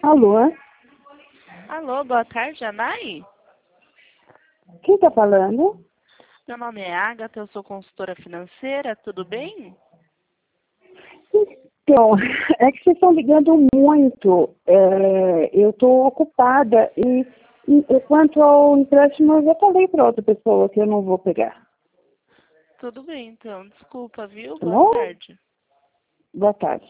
Alô? Alô, boa tarde, Anai? Quem está falando? Meu nome é Agatha, eu sou consultora financeira, tudo bem? Então, é que vocês estão ligando muito. Eu estou ocupada e quanto ao empréstimo, eu já falei para outra pessoa que eu não vou pegar. Tudo bem, então. Desculpa, viu? Tá Boa bom? tarde. Boa tarde.